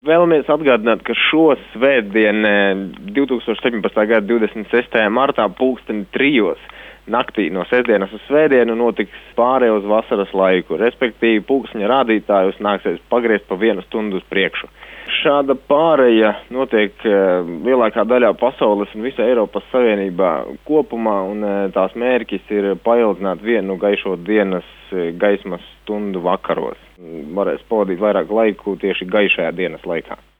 Vēlamies atgādināt, ka šo svētdienu 2017. gada 26. martā pulksteni 3 naktī no sestdienas uz svētdienu notiks pārēj uz vasaras laiku, respektīvi pulksteņa rādītājus nāksies pagriezt pa 1 stundu uz priekšu. Šāda pārēja notiek lielākā daļā pasaules un visā Eiropas Savienībā kopumā, un tās mērķis ir paildzināt vienu gaišo dienas gaismas stundu vakaros. Varēs pavadīt vairāk laiku tieši gaišajā dienas laikā.